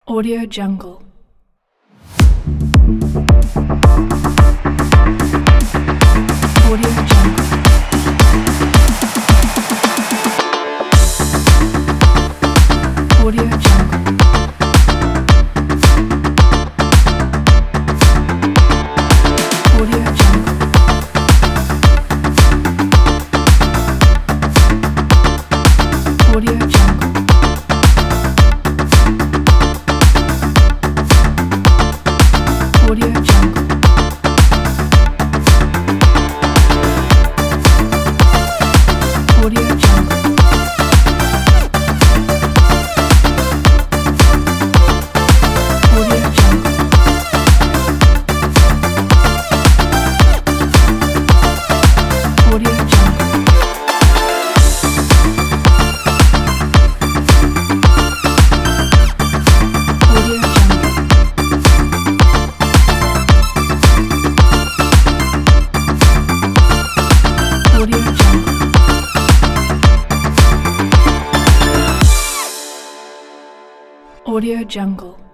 Audio Jungle. Audio Jungle. Audio Jungle. Audio Jungle. Audio Jungle. Audio Jungle. Audio Jungle. Audio Jungle. Audio Jungle. Audio Jungle. Audio Jungle. Audio Jungle.